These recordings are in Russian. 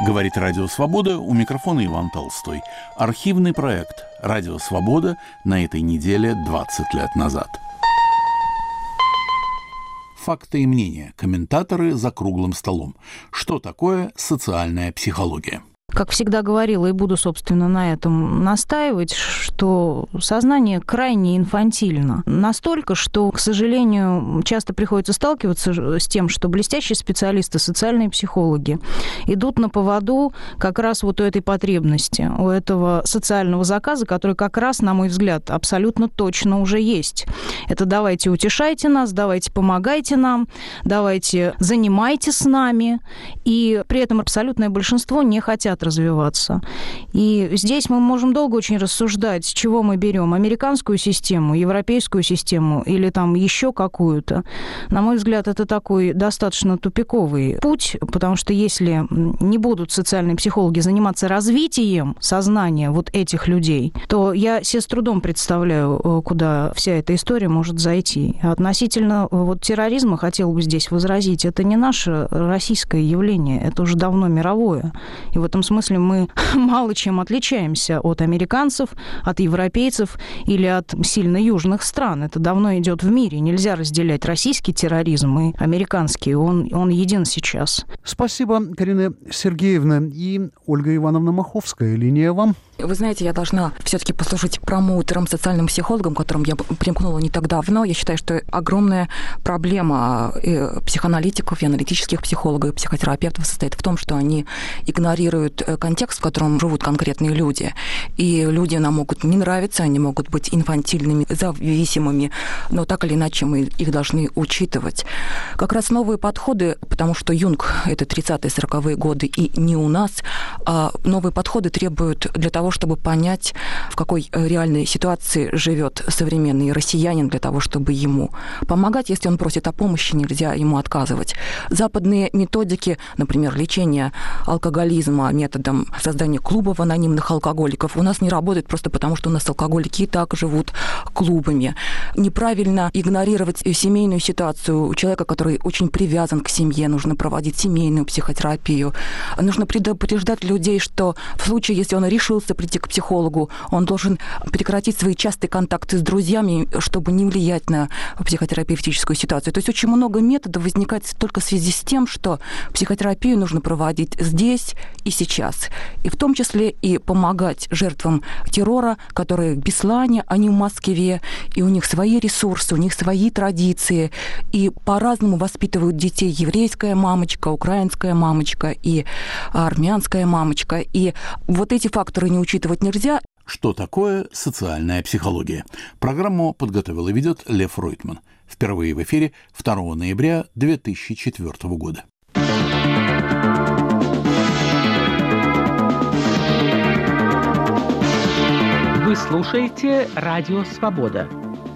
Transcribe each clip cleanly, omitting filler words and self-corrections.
Говорит Радио Свобода, у микрофона Иван Толстой. Архивный проект «Радио Свобода» на этой неделе 20 лет назад. Факты и мнения. Комментаторы за круглым столом. Что такое социальная психология? Как всегда говорила и буду, собственно, на этом настаивать, что сознание крайне инфантильно. Настолько, что, к сожалению, часто приходится сталкиваться с тем, что блестящие специалисты, социальные психологи, идут на поводу как раз вот у этой потребности, у этого социального заказа, который как раз, на мой взгляд, абсолютно точно уже есть. Это давайте утешайте нас, давайте помогайте нам, давайте занимайтесь с нами. И при этом абсолютное большинство не хотят развиваться. И здесь мы можем долго очень рассуждать, с чего мы берем: американскую систему, европейскую систему или там еще какую-то. На мой взгляд, это такой достаточно тупиковый путь, потому что если не будут социальные психологи заниматься развитием сознания вот этих людей, то я себе с трудом представляю, куда вся эта история может зайти. Относительно вот терроризма хотела бы здесь возразить, это не наше российское явление, это уже давно мировое. И в этом смысле мы мало чем отличаемся от американцев, от европейцев или от сильно южных стран. Это давно идет в мире. Нельзя разделять российский терроризм и американский. Он един сейчас. Спасибо, Карина Сергеевна. И Ольга Ивановна Маховская. Линия вам. Вы знаете, я должна все-таки послужить промоутером, социальным психологом, к которым я примкнула не так давно. Я считаю, что огромная проблема психоаналитиков и аналитических психологов, и психотерапевтов состоит в том, что они игнорируют контекст, в котором живут конкретные люди. И люди нам могут не нравиться, они могут быть инфантильными, зависимыми, но так или иначе мы их должны учитывать. Как раз новые подходы, потому что Юнг — это 30-е, 40-е годы, и не у нас, новые подходы требуют для того, чтобы понять, в какой реальной ситуации живет современный россиянин, для того, чтобы ему помогать. Если он просит о помощи, нельзя ему отказывать. Западные методики, например, лечения алкоголизма методом создания клубов анонимных алкоголиков, у нас не работают просто потому, что у нас алкоголики и так живут клубами. Неправильно игнорировать семейную ситуацию у человека, который очень привязан к семье. Нужно проводить семейную психотерапию. Нужно предупреждать людей, что в случае, если он решился прийти к психологу, он должен прекратить свои частые контакты с друзьями, чтобы не влиять на психотерапевтическую ситуацию. То есть очень много методов возникает только в связи с тем, что психотерапию нужно проводить здесь и сейчас. И в том числе и помогать жертвам террора, которые в Беслане, они в Москве, и у них свои ресурсы, у них свои традиции, и по-разному воспитывают детей еврейская мамочка, украинская мамочка и армянская мамочка. И вот эти факторы не учитывать нельзя. Что такое социальная психология? Программу подготовил и ведет Лев Ройтман. Впервые в эфире 2 ноября 2004 года. Вы слушаете «Радио Свобода».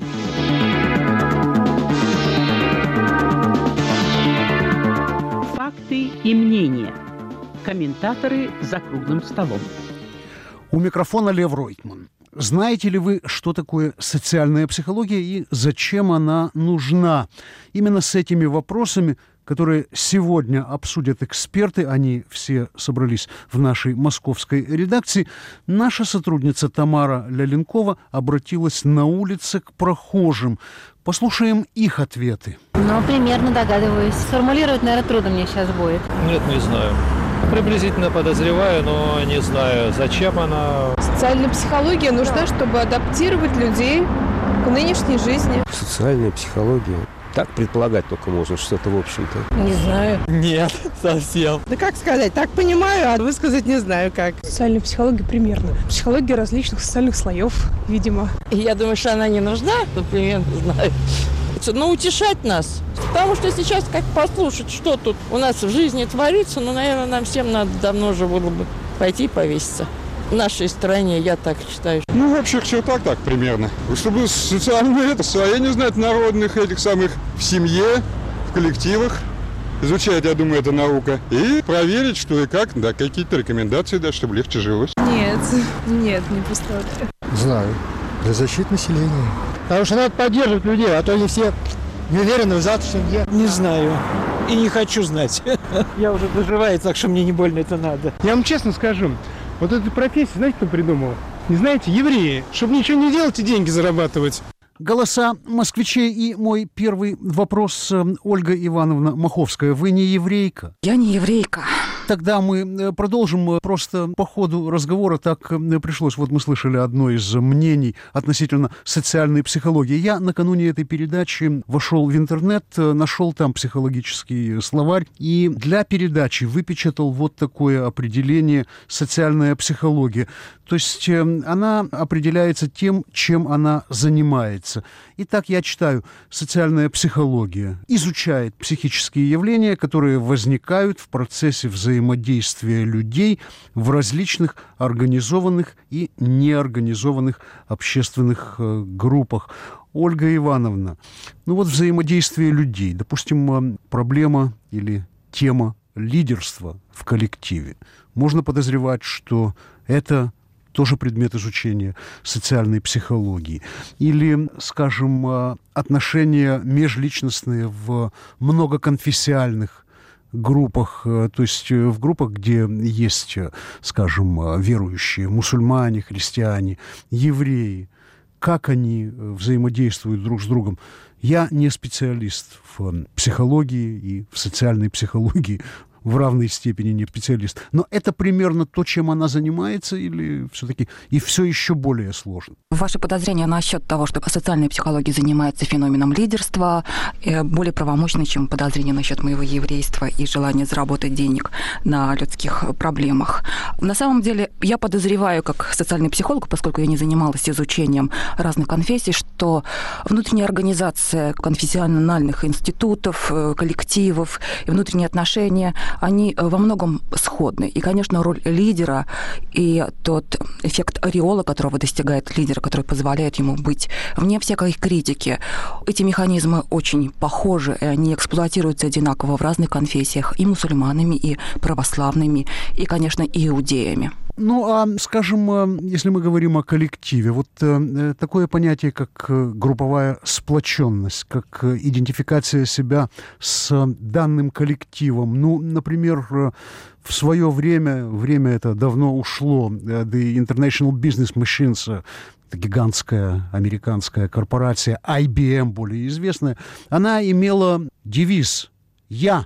Факты и мнения. Комментаторы за круглым столом. У микрофона Лев Ройтман. Знаете ли вы, что такое социальная психология и зачем она нужна? Именно с этими вопросами, которые сегодня обсудят эксперты, они все собрались в нашей московской редакции, наша сотрудница Тамара Ляленкова обратилась на улице к прохожим. Послушаем их ответы. Ну, примерно догадываюсь. Сформулировать, наверное, трудно мне сейчас будет. Нет, не знаю. Приблизительно подозреваю, но не знаю, зачем она. Социальная психология нужна, чтобы адаптировать людей к нынешней жизни. Социальная психология. Так предполагать только можно что-то, в общем-то. Не знаю. Нет, совсем. Да как сказать, так понимаю, а высказать не знаю как. Социальная психология примерно. Психология различных социальных слоев, видимо. Я думаю, что она не нужна, например, знаю. Но утешать нас. Потому что сейчас, как послушать, что тут у нас в жизни творится, ну, наверное, нам всем надо давно уже было бы пойти повеситься. В нашей стране, я так считаю. Ну, вообще, все так примерно. Чтобы социальное освоение знать народных этих самых в семье, в коллективах. Изучать, я думаю, это наука. И проверить, что и как, да, какие-то рекомендации дать, чтобы легче жилось. Нет, не представляю. Знаю. Для защиты населения. Потому что надо поддерживать людей, а то они все не уверены в завтрашнем дне. Не знаю. И не хочу знать. Я уже доживаю, так что мне не больно это надо. Я вам честно скажу, вот эту профессию, знаете, кто придумал? Не знаете, евреи, чтобы ничего не делать и деньги зарабатывать. Голоса москвичей и мой первый вопрос. Ольга Ивановна Маховская, вы не еврейка? Я не еврейка. Тогда мы продолжим. Просто по ходу разговора так пришлось. Вот мы слышали одно из мнений относительно социальной психологии. Я накануне этой передачи вошел в интернет, нашел там психологический словарь и для передачи выпечатал вот такое определение «социальная психология». То есть она определяется тем, чем она занимается. Итак, я читаю: социальная психология изучает психические явления, которые возникают в процессе взаимодействия людей в различных организованных и неорганизованных общественных группах. Ольга Ивановна, ну вот взаимодействие людей, допустим, проблема или тема лидерства в коллективе. Можно подозревать, что это тоже предмет изучения социальной психологии. Или, скажем, отношения межличностные в многоконфессиальных группах, то есть в группах, где есть, скажем, верующие, мусульмане, христиане, евреи, как они взаимодействуют друг с другом. Я не специалист в психологии и в социальной психологии, в равной степени не специалист. Но это примерно то, чем она занимается, или все-таки и все еще более сложно? Ваши подозрения насчет того, что социальная психология занимается феноменом лидерства, более правомочны, чем подозрения насчет моего еврейства и желания заработать денег на людских проблемах. На самом деле, я подозреваю, как социальный психолог, поскольку я не занималась изучением разных конфессий, что внутренняя организация конфессиональных институтов, коллективов и внутренние отношения, они во многом сходны. И, конечно, роль лидера и тот эффект ореола, которого достигает лидер, который позволяет ему быть вне всякой критики, эти механизмы очень похожи, и они эксплуатируются одинаково в разных конфессиях, и мусульманами, и православными, и, конечно, иудеями. Ну, а, скажем, если мы говорим о коллективе, вот такое понятие, как групповая сплоченность, как идентификация себя с данным коллективом. Ну, например, в свое время это давно ушло, The International Business Machines, это гигантская американская корпорация, IBM, более известная, она имела девиз «Я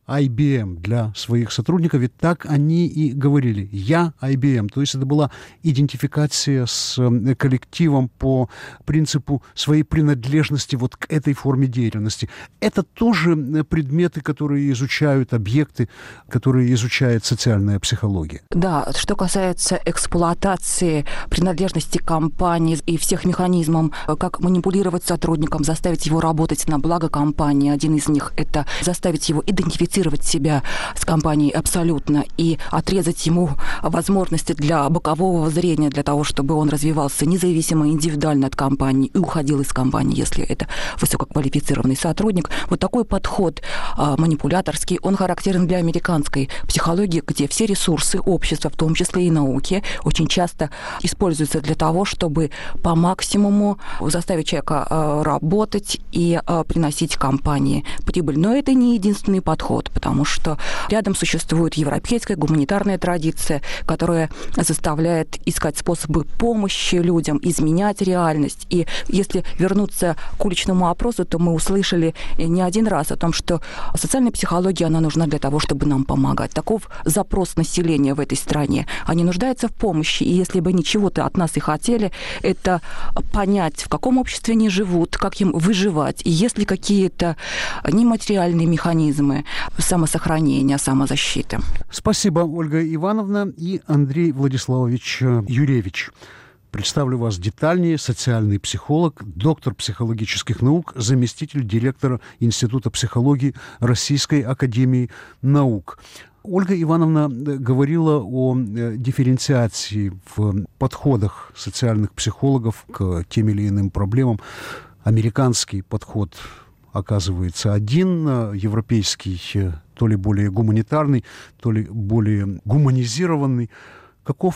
IBM» для своих сотрудников, ведь так они и говорили: «Я IBM». То есть это была идентификация с коллективом по принципу своей принадлежности вот к этой форме деятельности. Это тоже предметы, которые изучают объекты, которые изучает социальная психология. Да, что касается эксплуатации принадлежности компании и всех механизмов, как манипулировать сотрудником, заставить его работать на благо компании. Один из них — это заставить его идентифицировать себя с компанией абсолютно и отрезать ему возможности для бокового зрения, для того, чтобы он развивался независимо, индивидуально от компании и уходил из компании, если это высококвалифицированный сотрудник. Вот такой подход манипуляторский, он характерен для американской психологии, где все ресурсы общества, в том числе и науки, очень часто используются для того, чтобы по максимуму заставить человека работать и приносить компании прибыль. Но это не единственный подход, потому что рядом существует европейская гуманитарная традиция, которая заставляет искать способы помощи людям, изменять реальность. И если вернуться к уличному опросу, то мы услышали не один раз о том, что социальная психология, она нужна для того, чтобы нам помогать. Таков запрос населения в этой стране. Они нуждаются в помощи, и если бы они чего-то от нас и хотели, это понять, в каком обществе они живут, как им выживать, и есть ли какие-то нематериальные механизмы самосохранения, самозащиты. Спасибо, Ольга Ивановна и Андрей Владиславович Юревич. Представлю вас детальнее. Социальный психолог, доктор психологических наук, заместитель директора Института психологии Российской академии наук. Ольга Ивановна говорила о дифференциации в подходах социальных психологов к тем или иным проблемам. Американский подход оказывается один, европейский то ли более гуманитарный, то ли более гуманизированный. Каков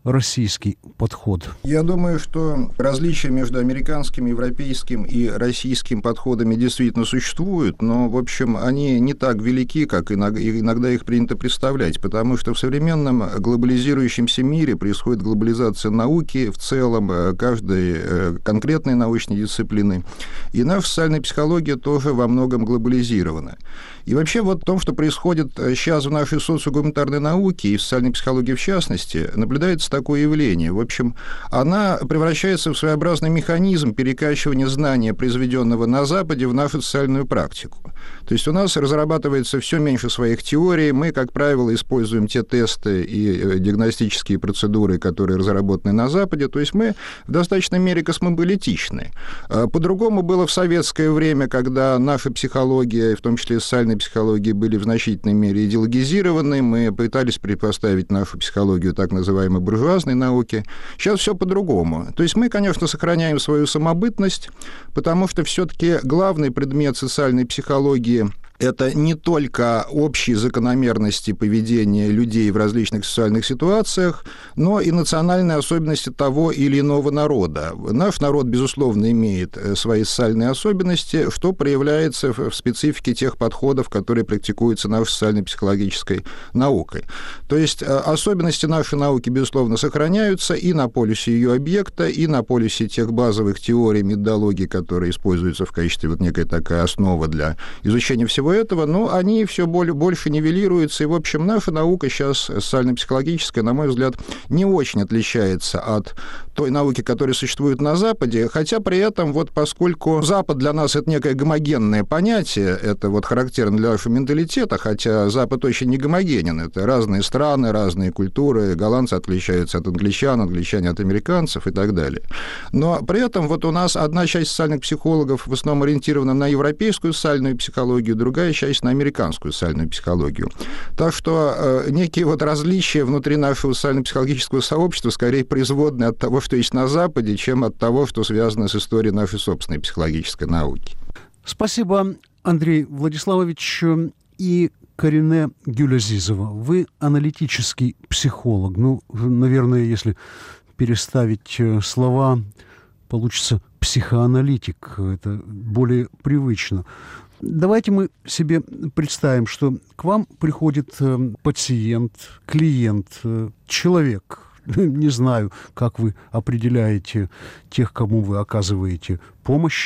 российский подход? Я думаю, что различия между американским, европейским и российским подходами действительно существуют, но, в общем, они не так велики, как иногда их принято представлять, потому что в современном глобализирующемся мире происходит глобализация науки в целом, каждой конкретной научной дисциплины, и наша социальная психология тоже во многом глобализирована. И вообще вот в том, что происходит сейчас в нашей социогуманитарной науке и в социальной психологии в частности, наблюдается такое явление. В общем, она превращается в своеобразный механизм перекачивания знания, произведенного на Западе, в нашу социальную практику. То есть у нас разрабатывается все меньше своих теорий, мы, как правило, используем те тесты и диагностические процедуры, которые разработаны на Западе, то есть мы в достаточной мере космополитичны. По-другому было в советское время, когда наша психология, в том числе и социальная психология, были в значительной мере идеологизированы, мы пытались предпоставить нашу психологию так называемой буржуазной науке. Сейчас все по-другому. То есть мы, конечно, сохраняем свою самобытность, потому что все-таки главный предмет социальной психологии — это не только общие закономерности поведения людей в различных социальных ситуациях, но и национальные особенности того или иного народа. Наш народ, безусловно, имеет свои социальные особенности, что проявляется в специфике тех подходов, которые практикуются нашей социально-психологической наукой. То есть особенности нашей науки, безусловно, сохраняются и на полюсе ее объекта, и на полюсе тех базовых теорий, методологий, которые используются в качестве вот некой такая основа для изучения всего этого, но они все больше нивелируются, и, в общем, наша наука сейчас, социально-психологическая, на мой взгляд, не очень отличается от той науки, которая существует на Западе, хотя при этом, вот поскольку Запад для нас — это некое гомогенное понятие, это вот характерно для нашего менталитета, хотя Запад очень не гомогенен, это разные страны, разные культуры, голландцы отличаются от англичан, англичане от американцев и так далее. Но при этом вот у нас одна часть социальных психологов в основном ориентирована на европейскую социальную психологию, другая часть на американскую социальную психологию. Так что некие вот различия внутри нашего социально-психологического сообщества скорее производны от того, что есть на Западе, чем от того, что связано с историей нашей собственной психологической науки. Спасибо, Андрей Владиславович. И Карине Гюлязизова, вы аналитический психолог. Ну, наверное, если переставить слова, получится психоаналитик. Это более привычно. Давайте мы себе представим, что к вам приходит пациент, клиент, человек. Не знаю, как вы определяете тех, кому вы оказываете помощь,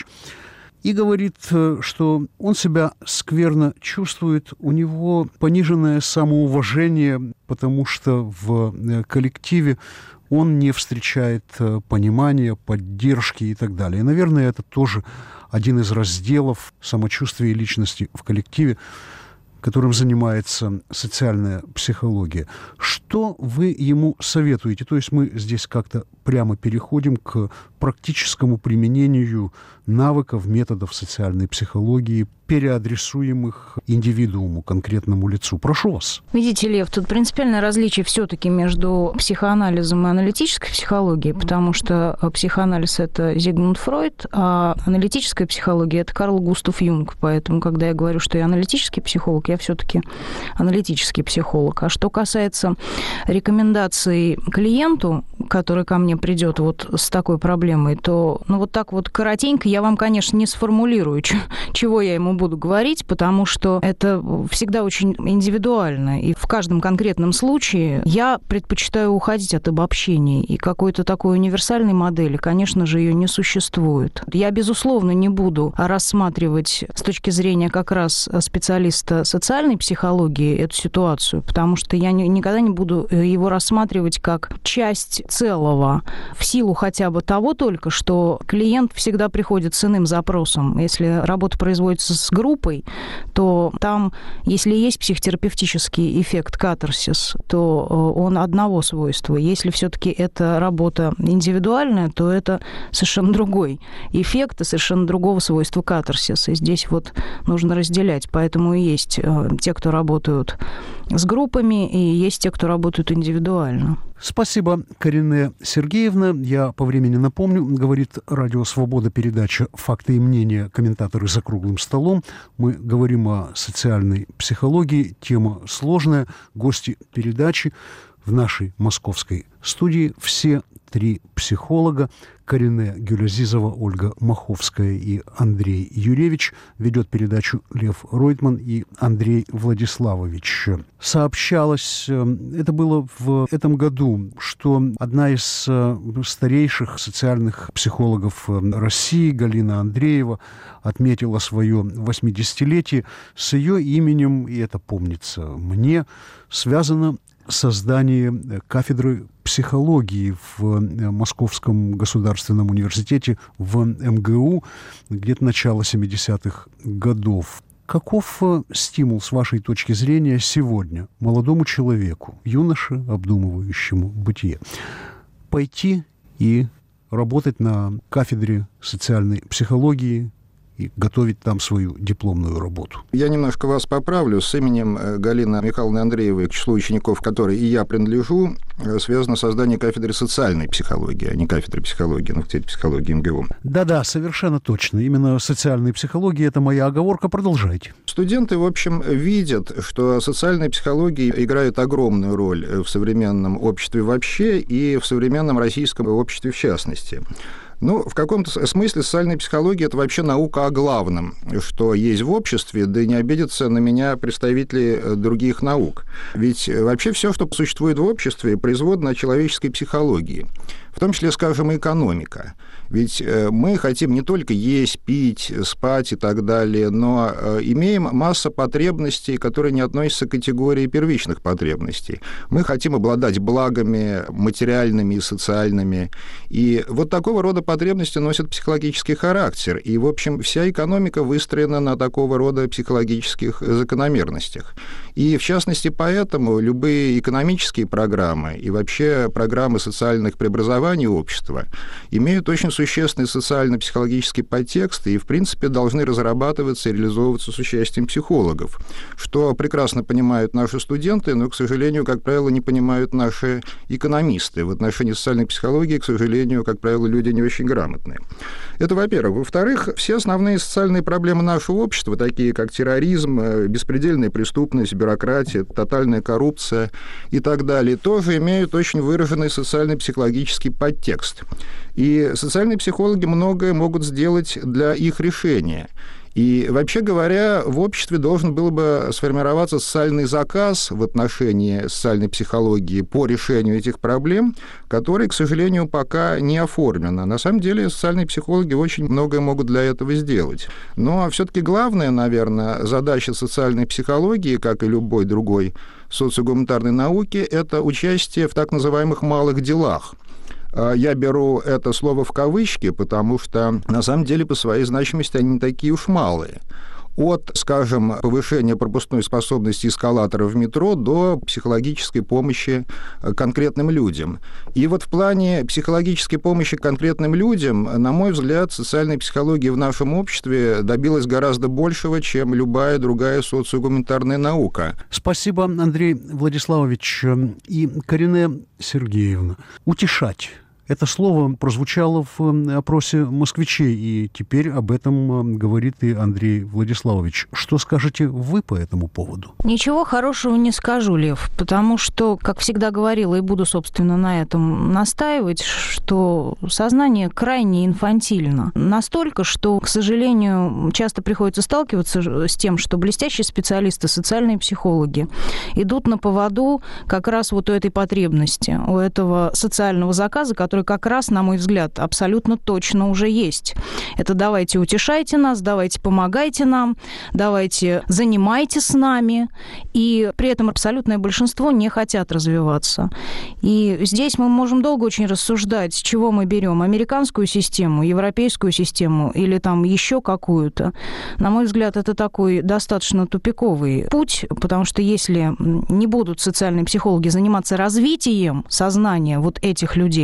и говорит, что он себя скверно чувствует, у него пониженное самоуважение, потому что в коллективе он не встречает понимания, поддержки и так далее. И, наверное, это тоже один из разделов самочувствия личности в коллективе, которым занимается социальная психология. Что вы ему советуете? То есть мы здесь как-то прямо переходим к практическому применению навыков, методов социальной психологии, переадресуемых индивидууму, конкретному лицу. Прошу вас. Видите, Лев, тут принципиальное различие все-таки между психоанализом и аналитической психологией, потому что психоанализ — это Зигмунд Фройд, а аналитическая психология — это Карл Густав Юнг. Поэтому, когда я говорю, что я аналитический психолог, я все-таки аналитический психолог. А что касается рекомендаций клиенту, который ко мне придет вот с такой проблемой, то вот так вот коротенько я вам, конечно, не сформулирую, чего я ему буду говорить, потому что это всегда очень индивидуально. И в каждом конкретном случае я предпочитаю уходить от обобщений. И какой-то такой универсальной модели, конечно же, ее не существует. Я, безусловно, не буду рассматривать с точки зрения как раз специалиста социальной психологии эту ситуацию, потому что я никогда не буду его рассматривать как часть целого, в силу хотя бы того только, что клиент всегда приходит с иным запросом. Если работа производится с группой, то там, если есть психотерапевтический эффект катарсис, то он одного свойства. Если все-таки это работа индивидуальная, то это совершенно другой эффект и совершенно другого свойства катарсис. И здесь вот нужно разделять. Поэтому и есть те, кто работают с группами, и есть те, кто работают индивидуально. Спасибо, Карине Сергеевна. Я по времени напомню, говорит Радио Свобода, передача «Факты и мнения. Комментаторы за круглым столом». Мы говорим о социальной психологии. Тема сложная. Гости передачи, в нашей московской студии все три психолога. Карине Гюлязизова, Ольга Маховская и Андрей Юревич. Ведет передачу Лев Ройтман и Андрей Владиславович. Сообщалось, это было в этом году, что одна из старейших социальных психологов России, Галина Андреева, отметила свое 80-летие. С ее именем, и это помнится мне, связано создание кафедры психологии в Московском государственном университете в МГУ где-то начало 70-х годов. Каков стимул, с вашей точки зрения, сегодня молодому человеку, юноше, обдумывающему бытие, пойти и работать на кафедре социальной психологии и готовить там свою дипломную работу? Я немножко вас поправлю. С именем Галины Михайловны Андреевой, к числу учеников которой и я принадлежу, связано создание кафедры социальной психологии, а не кафедры психологии на факультете психологии МГУ. Да-да, совершенно точно. Именно социальной психологии — это моя оговорка. Продолжайте. Студенты, в общем, видят, что социальная психология играет огромную роль в современном обществе вообще и в современном российском обществе в частности. Ну, в каком-то смысле социальная психология — это вообще наука о главном, что есть в обществе, да и не обидятся на меня представители других наук. Ведь вообще все, что существует в обществе, производно от человеческой психологии, в том числе, скажем, и экономика. Ведь мы хотим не только есть, пить, спать и так далее, но имеем массу потребностей, которые не относятся к категории первичных потребностей. Мы хотим обладать благами материальными и социальными. И вот такого рода потребности носят психологический характер. И, в общем, вся экономика выстроена на такого рода психологических закономерностях. И, в частности, поэтому любые экономические программы и вообще программы социальных преобразований общества имеют очень существенный социально-психологический подтекст и, в принципе, должны разрабатываться и реализовываться с участием психологов, что прекрасно понимают наши студенты, но, к сожалению, как правило, не понимают наши экономисты. В отношении социальной психологии, к сожалению, как правило, люди не очень грамотные. Это, во-первых. Во-вторых, все основные социальные проблемы нашего общества, такие как терроризм, беспредельная преступность, бюрократия, тотальная коррупция и так далее, тоже имеют очень выраженный социально-психологический подтекст. И социальные психологи многое могут сделать для их решения. И, вообще говоря, в обществе должен был бы сформироваться социальный заказ в отношении социальной психологии по решению этих проблем, который, к сожалению, пока не оформлен. На самом деле социальные психологи очень многое могут для этого сделать. Но все-таки главная, наверное, задача социальной психологии, как и любой другой социогуманитарной науки, это участие в так называемых малых делах. Я беру это слово в кавычки, потому что, на самом деле, по своей значимости они не такие уж малые. От, скажем, повышения пропускной способности эскалатора в метро до психологической помощи конкретным людям. И вот в плане психологической помощи конкретным людям, на мой взгляд, социальная психология в нашем обществе добилась гораздо большего, чем любая другая социогуманитарная наука. Спасибо, Андрей Владиславович. И Карине Сергеевна, утешать. Это слово прозвучало в опросе москвичей, и теперь об этом говорит и Андрей Владиславович. Что скажете вы по этому поводу? Ничего хорошего не скажу, Лев, потому что, как всегда говорила, и буду, собственно, на этом настаивать, что сознание крайне инфантильно. Настолько, что, к сожалению, часто приходится сталкиваться с тем, что блестящие специалисты, социальные психологи, идут на поводу как раз вот у этой потребности, у этого социального заказа, который как раз, на мой взгляд, абсолютно точно уже есть. Это давайте утешайте нас, давайте помогайте нам, давайте занимайтесь с нами. И при этом абсолютное большинство не хотят развиваться. И здесь мы можем долго очень рассуждать, с чего мы берем: американскую систему, европейскую систему или там еще какую-то. На мой взгляд, это такой достаточно тупиковый путь, потому что если не будут социальные психологи заниматься развитием сознания вот этих людей, то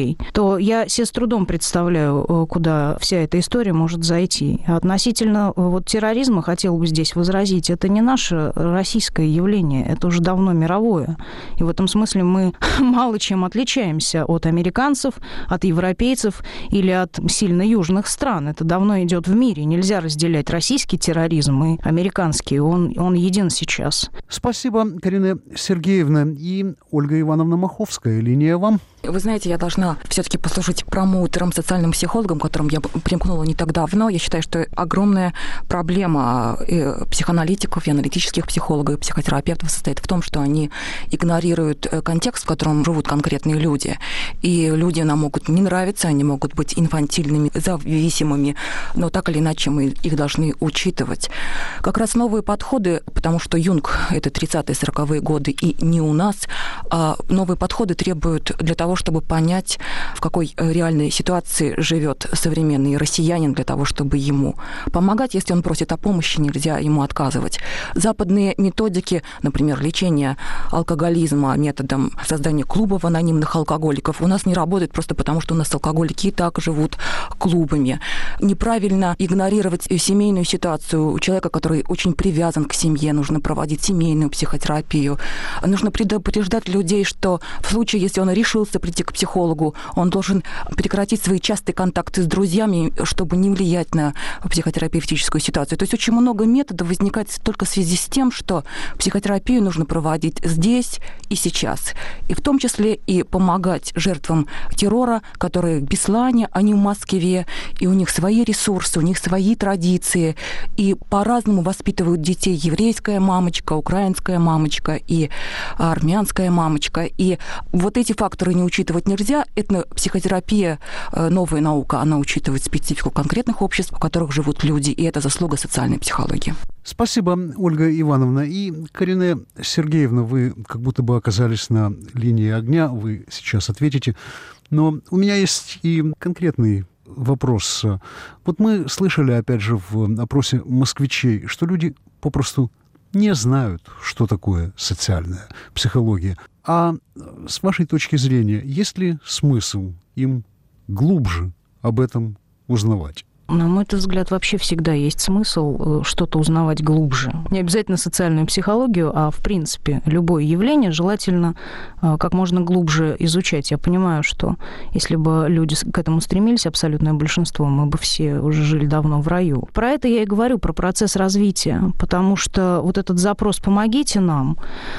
то я себе с трудом представляю, куда вся эта история может зайти. Относительно вот терроризма хотела бы здесь возразить, это не наше российское явление, это уже давно мировое. И в этом смысле мы мало чем отличаемся от американцев, от европейцев или от сильно южных стран. Это давно идет в мире. Нельзя разделять российский терроризм и американский. Он един сейчас. Спасибо, Карина Сергеевна. И Ольга Ивановна Маховская, линия вам. Вы знаете, я должна все-таки послужить промоутером, социальным психологом, к которым я примкнула не так давно. Я считаю, что огромная проблема психоаналитиков и аналитических психологов и психотерапевтов состоит в том, что они игнорируют контекст, в котором живут конкретные люди. И люди нам могут не нравиться, они могут быть инфантильными, зависимыми, но так или иначе мы их должны учитывать. Как раз новые подходы, потому что Юнг — это 30-е, 40-е годы, и не у нас, а новые подходы требуют для того, чтобы понять, в какой реальной ситуации живет современный россиянин, для того, чтобы ему помогать. Если он просит о помощи, нельзя ему отказывать. Западные методики, например, лечения алкоголизма методом создания клубов анонимных алкоголиков, у нас не работает просто потому, что у нас алкоголики и так живут клубами. Неправильно игнорировать семейную ситуацию. У человека, который очень привязан к семье, нужно проводить семейную психотерапию. Нужно предупреждать людей, что в случае, если он решился прийти к психологу, он должен прекратить свои частые контакты с друзьями, чтобы не влиять на психотерапевтическую ситуацию. То есть очень много методов возникает только в связи с тем, что психотерапию нужно проводить здесь и сейчас. И в том числе и помогать жертвам террора, которые в Беслане, они в Москве, и у них свои ресурсы, у них свои традиции, и по-разному воспитывают детей еврейская мамочка, украинская мамочка и армянская мамочка. И вот эти факторы не учитывать нельзя. Это психотерапия, новая наука, она учитывает специфику конкретных обществ, в которых живут люди, и это заслуга социальной психологии. Спасибо, Ольга Ивановна. И, Карина Сергеевна, вы как будто бы оказались на линии огня, вы сейчас ответите. Но у меня есть и конкретный вопрос. Вот мы слышали, опять же, в опросе москвичей, что люди попросту не знают, что такое социальная психология. А с вашей точки зрения, есть ли смысл им глубже об этом узнавать? На мой взгляд, вообще всегда есть смысл что-то узнавать глубже. Не обязательно социальную психологию, а, в принципе, любое явление желательно как можно глубже изучать. Я понимаю, что если бы люди к этому стремились, абсолютное большинство, мы бы все уже жили давно в раю. Про это я и говорю, про процесс развития, потому что вот этот запрос «помогите нам»,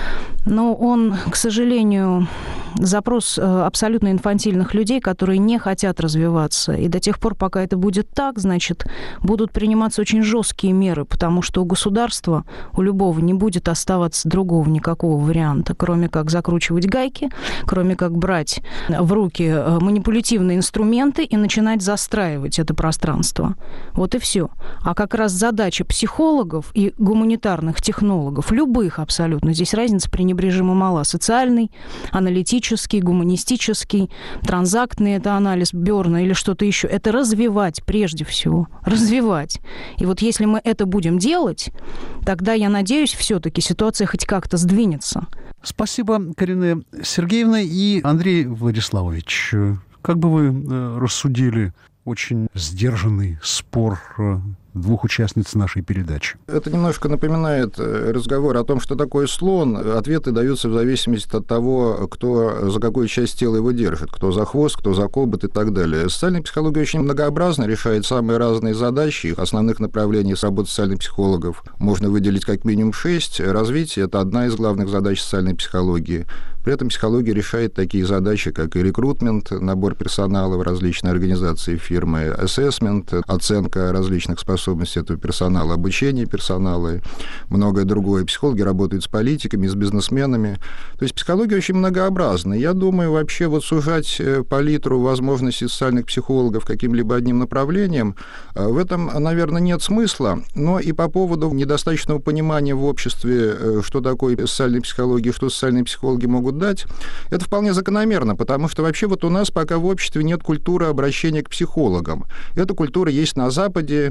но он, к сожалению, запрос абсолютно инфантильных людей, которые не хотят развиваться. И до тех пор, пока это будет так, значит, будут приниматься очень жесткие меры, потому что у государства, у любого, не будет оставаться другого никакого варианта, кроме как закручивать гайки, кроме как брать в руки манипулятивные инструменты и начинать застраивать это пространство. Вот и все. А как раз задача психологов и гуманитарных технологов, любых абсолютно, здесь разница пренебрежимо мала, социальный, аналитический, гуманистический, транзактный, это анализ Бёрна или что-то еще, это развивать прежде всего, развивать. И вот если мы это будем делать, тогда, я надеюсь, все-таки ситуация хоть как-то сдвинется. Спасибо, Карина Сергеевна. И Андрей Владиславович, как бы вы рассудили очень сдержанный спор двух участниц нашей передачи? Это немножко напоминает разговор о том, что такое слон. Ответы даются в зависимости от того, кто за какую часть тела его держит, кто за хвост, кто за хобот и так далее. Социальная психология очень многообразна, решает самые разные задачи. Основных направлений с работы социальных психологов можно выделить как минимум 6. Развитие – это одна из главных задач социальной психологии. При этом психология решает такие задачи, как и рекрутмент, набор персонала в различные организации, фирмы, ассессмент, оценка различных способностей этого персонала, обучение персонала, многое другое. Психологи работают с политиками, с бизнесменами. То есть психология очень многообразна. Я думаю, вообще вот сужать палитру возможностей социальных психологов каким-либо одним направлением, в этом, наверное, нет смысла. Но и по поводу недостаточного понимания в обществе, что такое социальная психология, что социальные психологи могут дать, это вполне закономерно, потому что вообще вот у нас пока в обществе нет культуры обращения к психологам. Эта культура есть на Западе, причем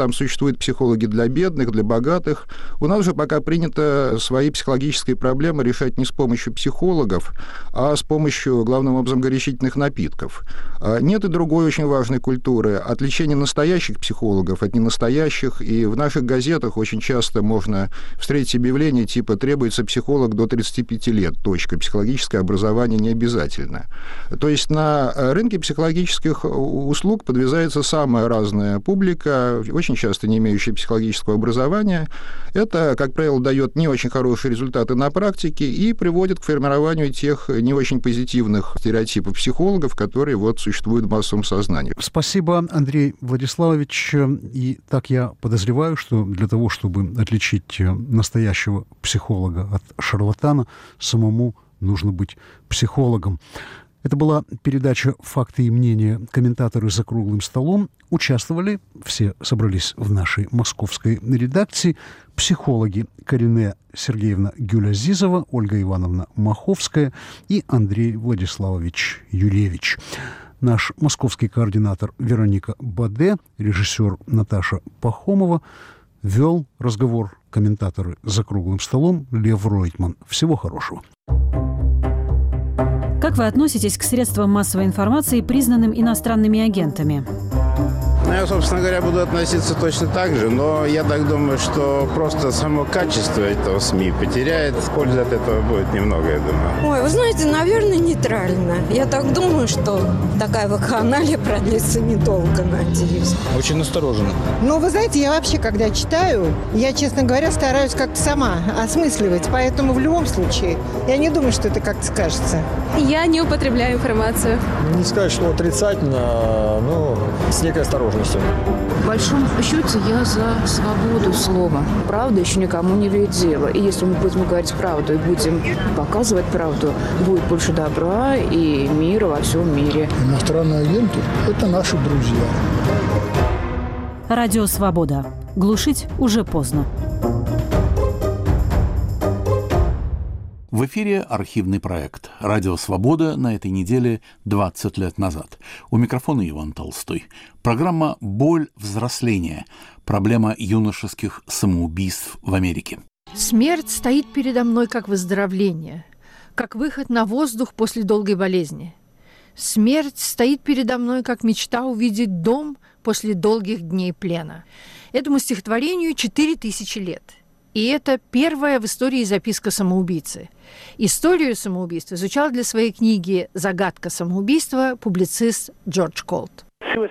там существуют психологи для бедных, для богатых. У нас же пока принято свои психологические проблемы решать не с помощью психологов, а с помощью, главным образом, горячительных напитков. Нет и другой очень важной культуры – отличение настоящих психологов от ненастоящих. И в наших газетах очень часто можно встретить объявление типа «требуется психолог до 35 лет. Точка. Психологическое образование не обязательно». То есть на рынке психологических услуг подвязается самая разная публика, очень часто не имеющая психологического образования. Это, как правило, дает не очень хорошие результаты на практике и приводит к формированию тех не очень позитивных стереотипов психологов, которые вот существуют в массовом сознании. Спасибо, Андрей Владиславович. И так я подозреваю, что для того, чтобы отличить настоящего психолога от шарлатана, самому нужно быть психологом. Это была передача «Факты и мнения. Комментаторы за круглым столом». Участвовали, все собрались в нашей московской редакции, психологи Карине Сергеевна Гюлязизова, Ольга Ивановна Маховская и Андрей Владиславович Юревич. Наш московский координатор Вероника Баде, режиссер Наташа Пахомова, вел разговор комментаторы за круглым столом Лев Ройтман. Всего хорошего. Как вы относитесь к средствам массовой информации, признанным иностранными агентами? Я, собственно говоря, буду относиться точно так же, но я так думаю, что просто само качество этого СМИ потеряет. Пользы от этого будет немного, я думаю. Ой, вы знаете, наверное, нейтрально. Я так думаю, что такая вакханалия продлится недолго, надеюсь. Очень настороженно. Ну, вы знаете, я вообще, когда читаю, я, честно говоря, стараюсь как-то сама осмысливать. Поэтому в любом случае, я не думаю, что это как-то скажется. Я не употребляю информацию. Не сказать, что отрицательно, но с некой осторожностью. В большом счете я за свободу слова. Правда еще никому не вредила. И если мы будем говорить правду и будем показывать правду, будет больше добра и мира во всем мире. Иностранные агенты – это наши друзья. Радио «Свобода». Глушить уже поздно. В эфире архивный проект «Радио Свобода» на этой неделе 20 лет назад. У микрофона Иван Толстой. Программа «Боль взросления. Проблема юношеских самоубийств в Америке». Смерть стоит передо мной как выздоровление, как выход на воздух после долгой болезни. Смерть стоит передо мной как мечта увидеть дом после долгих дней плена. Этому стихотворению 4000 лет. И это первая в истории записка самоубийцы. Историю самоубийства изучал для своей книги «Загадка самоубийства» публицист Джордж Колт.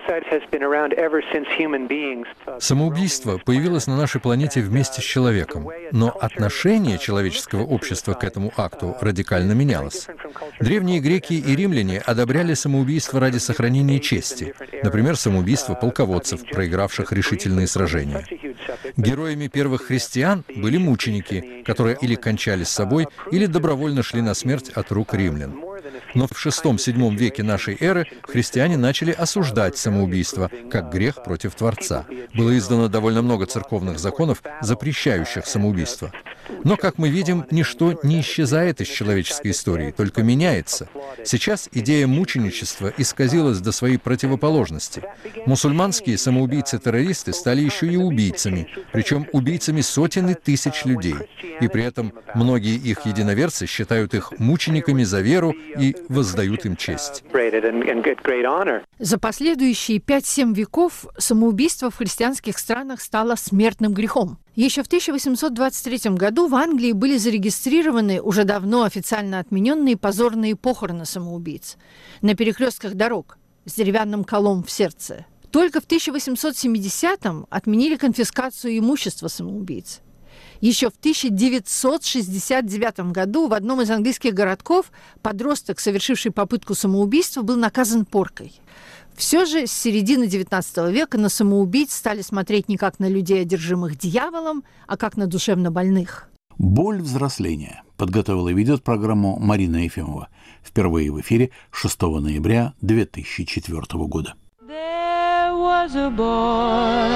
Самоубийство появилось на нашей планете вместе с человеком, но отношение человеческого общества к этому акту радикально менялось. Древние греки и римляне одобряли самоубийство ради сохранения чести, например, самоубийство полководцев, проигравших решительные сражения. Героями первых христиан были мученики, которые или кончали с собой, или добровольно шли на смерть от рук римлян. Но в VI-VII веке нашей эры христиане начали осуждать самоубийство как грех против Творца. Было издано довольно много церковных законов, запрещающих самоубийство. Но, как мы видим, ничто не исчезает из человеческой истории, только меняется. Сейчас идея мученичества исказилась до своей противоположности. Мусульманские самоубийцы-террористы стали еще и убийцами, причем убийцами сотен и тысяч людей. И при этом многие их единоверцы считают их мучениками за веру и воздают им честь. За последующие 5-7 веков самоубийство в христианских странах стало смертным грехом. Еще в 1823 году в Англии были зарегистрированы уже давно официально отмененные позорные похороны самоубийц на перекрестках дорог с деревянным колом в сердце. Только в 1870-м отменили конфискацию имущества самоубийц. Еще в 1969 году в одном из английских городков подросток, совершивший попытку самоубийства, был наказан поркой. Все же с середины XIX века на самоубийц стали смотреть не как на людей, одержимых дьяволом, а как на душевно больных. «Боль взросления» подготовила и ведет программу Марина Ефимова. Впервые в эфире 6 ноября 2004 года. There was a boy,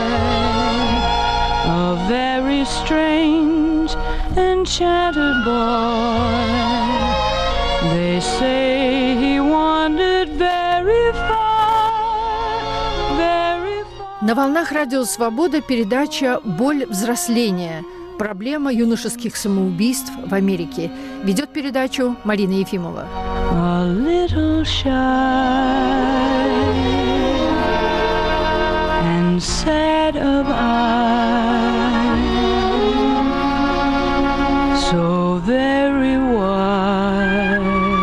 a very strange, enchanted boy. They say he wandered very far, very far. На волнах Радио Свобода передача «Боль взросления. Проблема юношеских самоубийств в Америке». Ведет передачу Марина Ефимова. A little shy and sad of eye, so very wise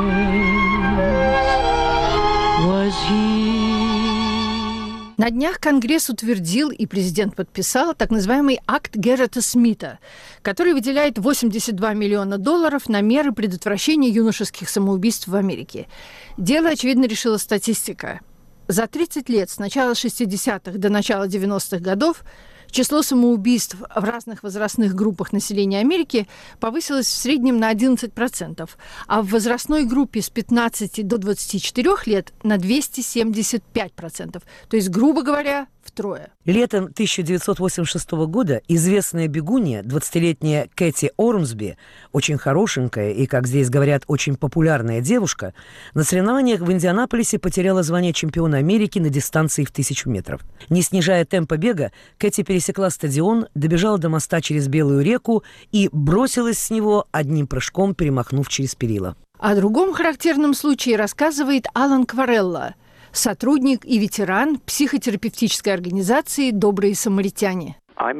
was he. На днях Конгресс утвердил и президент подписал так называемый акт Геррета Смита, который выделяет $82 миллиона на меры предотвращения юношеских самоубийств в Америке. Дело, очевидно, решила статистика. За 30 лет, с начала 60-х до начала 90-х годов, число самоубийств в разных возрастных группах населения Америки повысилось в среднем на 11%, а в возрастной группе с 15 до 24 лет на 275%. То есть, грубо говоря, втрое. Летом 1986 года известная бегунья, 20-летняя Кэти Ормсби, очень хорошенькая и, как здесь говорят, очень популярная девушка, на соревнованиях в Индианаполисе потеряла звание чемпиона Америки на дистанции в 1000 метров. Не снижая темпа бега, Кэти пересекла стадион, добежала до моста через Белую реку и бросилась с него, одним прыжком перемахнув через перила. О другом характерном случае рассказывает Алан Кварелла, сотрудник и ветеран психотерапевтической организации «Добрые самаритяне». В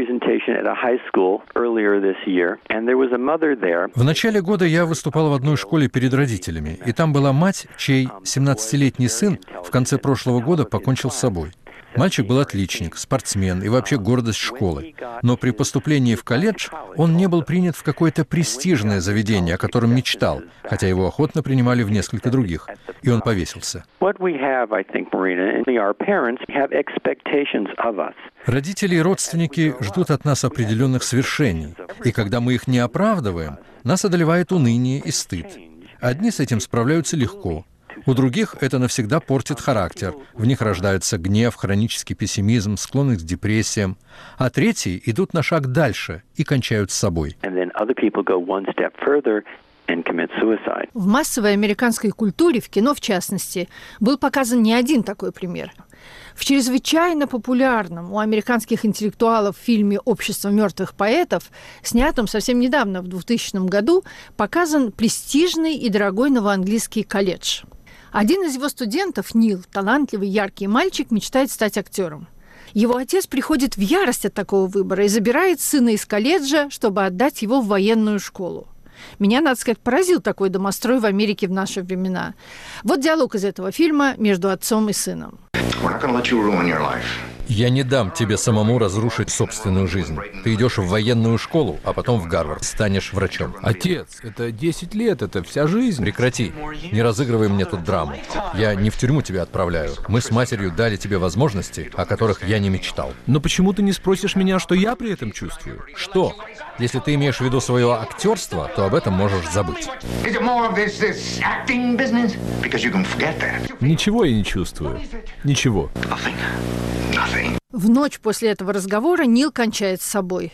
начале года я выступал в одной школе перед родителями, и там была мать, чей 17-летний сын в конце прошлого года покончил с собой. Мальчик был отличник, спортсмен и вообще гордость школы. Но при поступлении в колледж он не был принят в какое-то престижное заведение, о котором мечтал, хотя его охотно принимали в несколько других. И он повесился. Родители и родственники ждут от нас определенных свершений. И когда мы их не оправдываем, нас одолевает уныние и стыд. Одни с этим справляются легко. У других это навсегда портит характер. В них рождается гнев, хронический пессимизм, склонность к депрессиям. А третьи идут на шаг дальше и кончают с собой. В массовой американской культуре, в кино в частности, был показан не один такой пример. В чрезвычайно популярном у американских интеллектуалов фильме «Общество мертвых поэтов», снятом совсем недавно, в 2000 году, показан престижный и дорогой новоанглийский колледж. Один из его студентов, Нил, талантливый, яркий мальчик, мечтает стать актером. Его отец приходит в ярость от такого выбора и забирает сына из колледжа, чтобы отдать его в военную школу. Меня, надо сказать, поразил такой домострой в Америке в наши времена. Вот диалог из этого фильма между отцом и сыном. Я не дам тебе самому разрушить собственную жизнь. Ты идешь в военную школу, а потом в Гарвард, станешь врачом. Отец, это 10 лет, это вся жизнь. Прекрати. Не разыгрывай мне тут драму. Я не в тюрьму тебя отправляю. Мы с матерью дали тебе возможности, о которых я не мечтал. Но почему ты не спросишь меня, что я при этом чувствую? Что? Если ты имеешь в виду свое актерство, то об этом можешь забыть. Ничего я не чувствую. Ничего. В ночь после этого разговора Нил кончает с собой.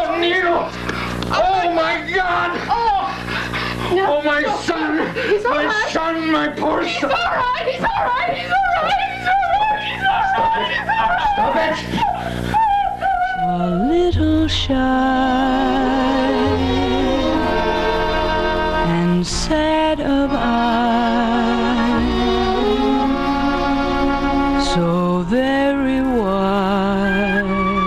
A little shy and sad of eye, so very wise.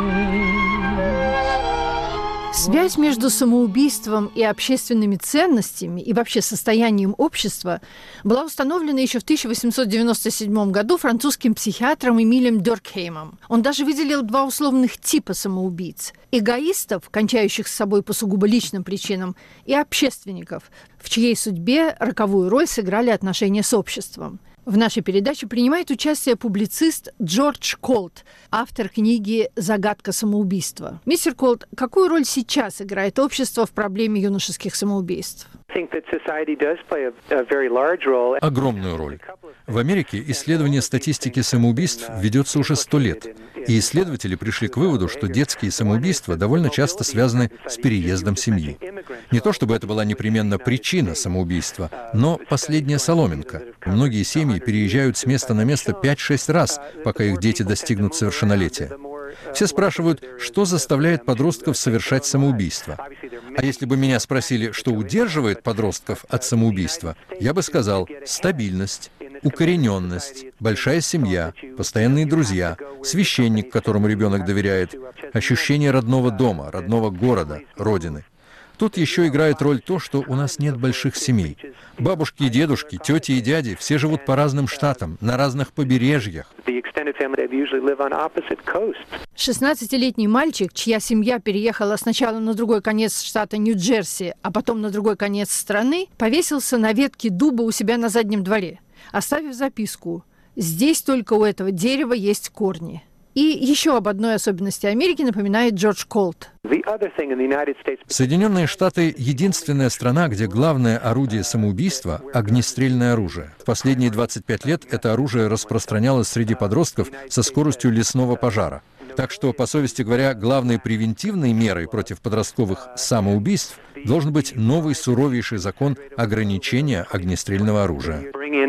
Связь между самоубийством и общественными ценностями и вообще состоянием общества была установлена еще в 1897 году французским психиатром Эмилем Дюркхеймом. Он даже выделил два условных типа самоубийц – эгоистов, кончающих с собой по сугубо личным причинам, и общественников, в чьей судьбе роковую роль сыграли отношения с обществом. В нашей передаче принимает участие публицист Джордж Колт, автор книги «Загадка самоубийства». Мистер Колт, какую роль сейчас играет общество в проблеме юношеских самоубийств? Огромную роль. В Америке исследование статистики самоубийств ведется уже 100 лет, и исследователи пришли к выводу, что детские самоубийства довольно часто связаны с переездом семьи. Не то чтобы это была непременно причина самоубийства, но последняя соломинка. Многие семьи переезжают с места на место 5-6 раз, пока их дети достигнут совершеннолетия. Все спрашивают, что заставляет подростков совершать самоубийство. А если бы меня спросили, что удерживает подростков от самоубийства, я бы сказал: стабильность, укорененность, большая семья, постоянные друзья, священник, которому ребенок доверяет, ощущение родного дома, родного города, родины. Тут еще играет роль то, что у нас нет больших семей. Бабушки и дедушки, тети и дяди все живут по разным штатам, на разных побережьях. 16-летний мальчик, чья семья переехала сначала на другой конец штата Нью-Джерси, а потом на другой конец страны, повесился на ветке дуба у себя на заднем дворе, оставив записку: «Здесь только у этого дерева есть корни». И еще об одной особенности Америки напоминает Джордж Колт. Соединенные Штаты — единственная страна, где главное орудие самоубийства — огнестрельное оружие. В последние 25 лет это оружие распространялось среди подростков со скоростью лесного пожара. Так что, по совести говоря, главной превентивной мерой против подростковых самоубийств должен быть новый суровейший закон ограничения огнестрельного оружия.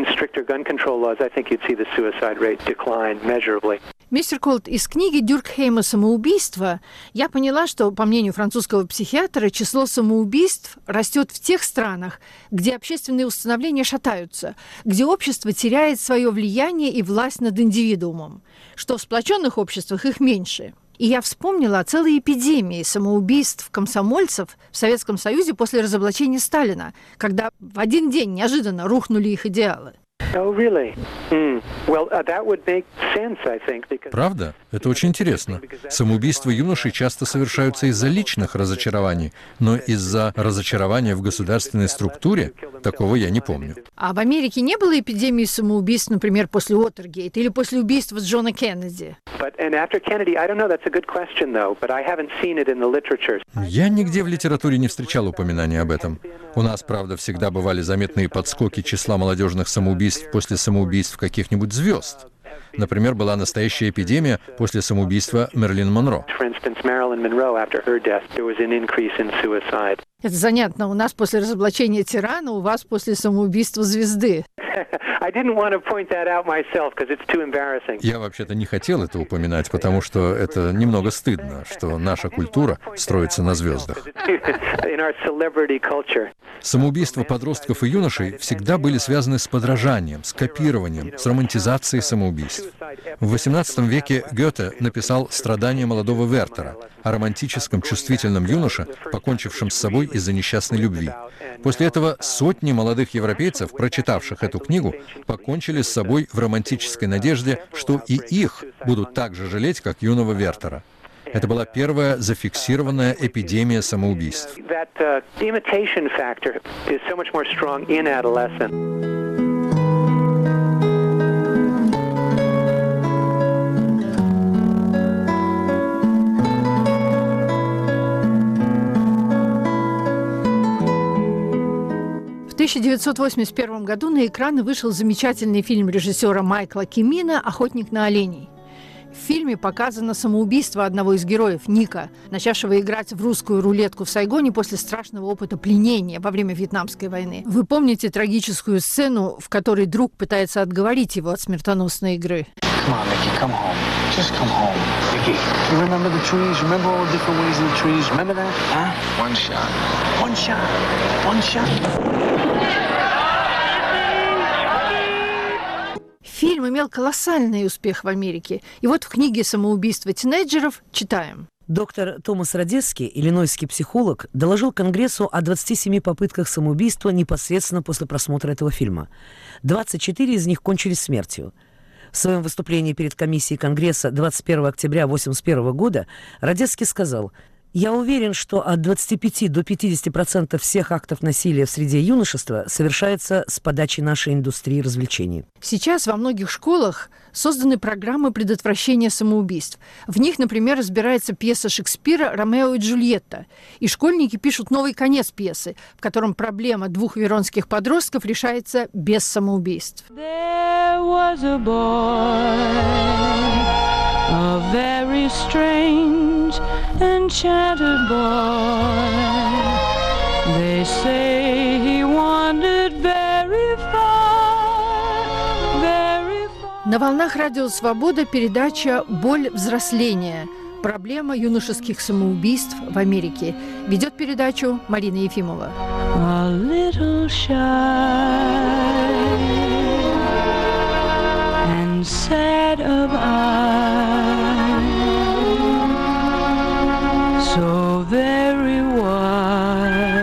Мистер Колт, из книги Дюркхейма «Самоубийство» я поняла, что, по мнению французского психиатра, число самоубийств растет в тех странах, где общественные установления шатаются, где общество теряет свое влияние и власть над индивидуумом, что в сплоченных обществах их меньше. И я вспомнила о целой эпидемии самоубийств комсомольцев в Советском Союзе после разоблачения Сталина, когда в один день неожиданно рухнули их идеалы. Правда? Это очень интересно. Самоубийства юношей часто совершаются из-за личных разочарований, но из-за разочарования в государственной структуре такого я не помню. А в Америке не было эпидемии самоубийств, например, после Уотергейта или после убийства Джона Кеннеди? Я нигде в литературе не встречал упоминания об этом. У нас, правда, всегда бывали заметные подскоки числа молодежных самоубийств после самоубийств каких-нибудь звезд. Например, была настоящая эпидемия после самоубийства Мэрилин Монро. Это занятно. У нас после разоблачения тирана, у вас после самоубийства звезды. Я вообще-то не хотел это упоминать, потому что это немного стыдно, что наша культура строится на звездах. Самоубийства подростков и юношей всегда были связаны с подражанием, с копированием, с романтизацией самоубийств. В XVIII веке Гёте написал «Страдания молодого Вертера» о романтическом чувствительном юноше, покончившем с собой из-за несчастной любви. После этого сотни молодых европейцев, прочитавших эту книгу, покончили с собой в романтической надежде, что и их будут так же жалеть, как юного Вертера. Это была первая зафиксированная эпидемия самоубийств. В 1981 году на экраны вышел замечательный фильм режиссера Майкла Кимина «Охотник на оленей». В фильме показано самоубийство одного из героев, Ника, начавшего играть в русскую рулетку в Сайгоне после страшного опыта пленения во время Вьетнамской войны. Вы помните трагическую сцену, в которой друг пытается отговорить его от смертоносной игры? Фильм имел колоссальный успех в Америке. И вот в книге «Самоубийство тинейджеров» читаем. Доктор Томас Радецкий, иллинойский психолог, доложил Конгрессу о 27 попытках самоубийства непосредственно после просмотра этого фильма. 24 из них кончились смертью. В своем выступлении перед комиссией Конгресса 21 октября 1981 года Радецкий сказал: Я уверен, что от 25 до 50% всех актов насилия в среде юношества совершается с подачи нашей индустрии развлечений. Сейчас во многих школах созданы программы предотвращения самоубийств. В них, например, разбирается пьеса Шекспира «Ромео и Джульетта». И школьники пишут новый конец пьесы, в котором проблема двух веронских подростков решается без самоубийств. There was a boy, a very strange, enchanted boy. They say he wandered very far, very far. На волнах Радио Свобода передача «Боль взросления. Проблема юношеских самоубийств в Америке». Ведет передачу Марина Ефимова. A little shy and sad of eye, so very wise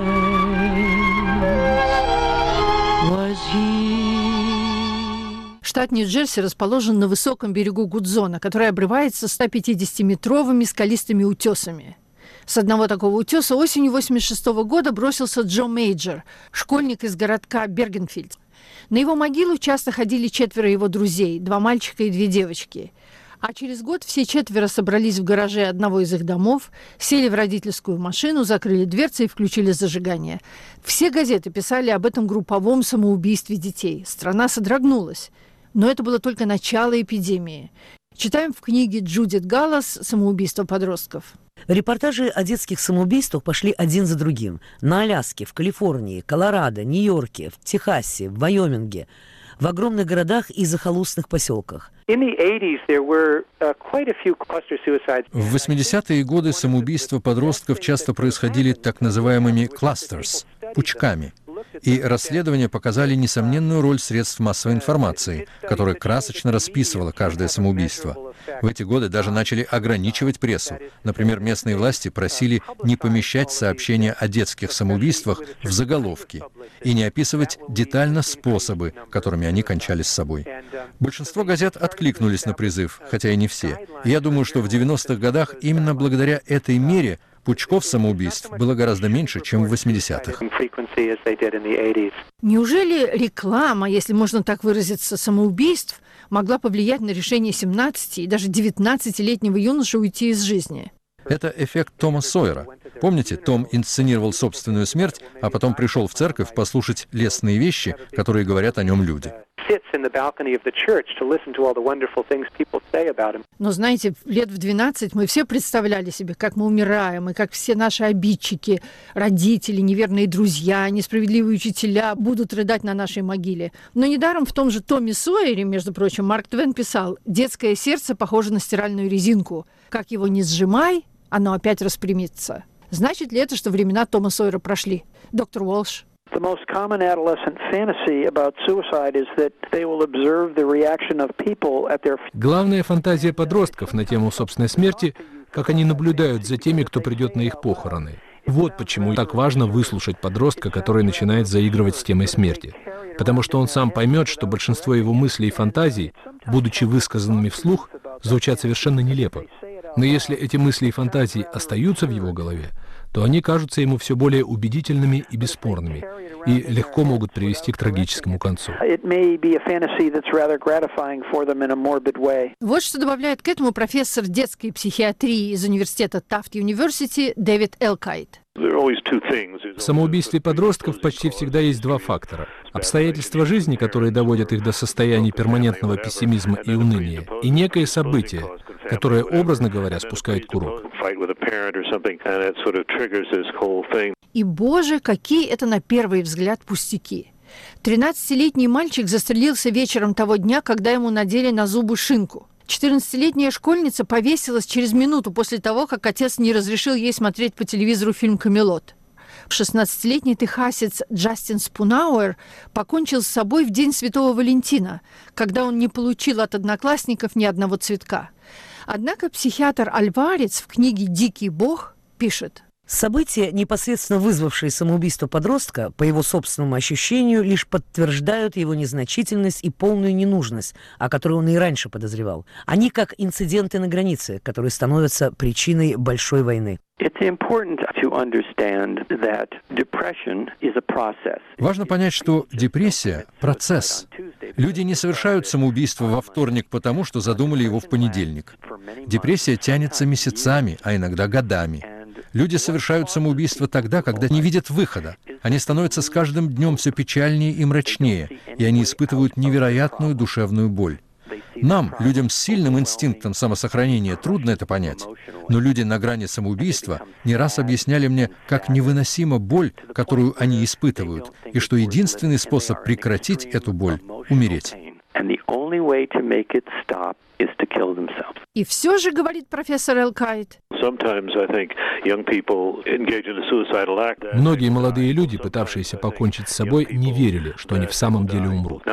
was he. Штат Нью-Джерси расположен на высоком берегу Гудзона, который обрывается 150-метровыми скалистыми утесами. С одного такого утеса осенью 1986 года бросился Джо Мейджор, школьник из городка Бергенфельд. На его могилу часто ходили 4 его друзей, 2 мальчика и 2 девочки. А через год все 4 собрались в гараже одного из их домов, сели в родительскую машину, закрыли дверцы и включили зажигание. Все газеты писали об этом групповом самоубийстве детей. Страна содрогнулась. Но это было только начало эпидемии. Читаем в книге Джудит Галлас «Самоубийство подростков». Репортажи о детских самоубийствах пошли один за другим. На Аляске, в Калифорнии, Колорадо, Нью-Йорке, в Техасе, в Вайоминге, в огромных городах и захолустных поселках. В 80-е годы самоубийства подростков часто происходили так называемыми «clusters» – пучками. И расследования показали несомненную роль средств массовой информации, которая красочно расписывала каждое самоубийство. В эти годы даже начали ограничивать прессу. Например, местные власти просили не помещать сообщения о детских самоубийствах в заголовки и не описывать детально способы, которыми они кончали с собой. Большинство газет откликнулись на призыв, хотя и не все. И я думаю, что в 90-х годах именно благодаря этой мере пучков самоубийств было гораздо меньше, чем в 80-х. Неужели реклама, если можно так выразиться, самоубийств, могла повлиять на решение 17- и даже 19-летнего юноши уйти из жизни? Это эффект Тома Сойера. Помните, Том инсценировал собственную смерть, а потом пришел в церковь послушать лестные вещи, которые говорят о нем люди. Но знаете, лет в 12 мы все представляли себе, как мы умираем, и как все наши обидчики, родители, неверные друзья, несправедливые учителя будут рыдать на нашей могиле. Но недаром в том же Томе Сойере, между прочим, Марк Твен писал: «Детское сердце похоже на стиральную резинку. Как его не сжимай, оно опять распрямится». Значит ли это, что времена Тома Сойера прошли? Доктор Уолш. The most common adolescent fantasy about suicide is that they will observe the reaction of people at their... Главная фантазия подростков на тему собственной смерти, как они наблюдают за теми, кто придет на их похороны. Вот почему так важно выслушать подростка, который начинает заигрывать с темой смерти. Потому что он сам поймет, что большинство его мыслей и фантазий, будучи высказанными вслух, звучат совершенно нелепо. Но если эти мысли и фантазии остаются в его голове, то они кажутся ему все более убедительными и бесспорными, и легко могут привести к трагическому концу. Вот что добавляет к этому профессор детской психиатрии из университета Тафт Юниверсити Дэвид Элкайт. В самоубийстве подростков почти всегда есть 2 фактора. Обстоятельства жизни, которые доводят их до состояния перманентного пессимизма и уныния, и некое событие, которое, образно говоря, спускает курок. И, боже, какие это на первый взгляд пустяки. 13-летний мальчик застрелился вечером того дня, когда ему надели на зубы шинку. 14-летняя школьница повесилась через минуту после того, как отец не разрешил ей смотреть по телевизору фильм «Камелот». 16-летний техасец Джастин Спунауэр покончил с собой в день Святого Валентина, когда он не получил от одноклассников ни одного цветка. Однако психиатр Альварец в книге «Дикий бог» пишет: События, непосредственно вызвавшие самоубийство подростка, по его собственному ощущению, лишь подтверждают его незначительность и полную ненужность, о которой он и раньше подозревал. Они как инциденты на границе, которые становятся причиной большой войны. Важно понять, что депрессия – процесс. Люди не совершают самоубийство во вторник потому, что задумали его в понедельник. Депрессия тянется месяцами, а иногда годами. Люди совершают самоубийство тогда, когда не видят выхода. Они становятся с каждым днем все печальнее и мрачнее, и они испытывают невероятную душевную боль. Нам, людям с сильным инстинктом самосохранения, трудно это понять. Но люди на грани самоубийства не раз объясняли мне, как невыносима боль, которую они испытывают, и что единственный способ прекратить эту боль — умереть. И все же, говорит профессор Элкайт, многие молодые люди, пытавшиеся покончить с собой, не верили, что они в самом деле умрут.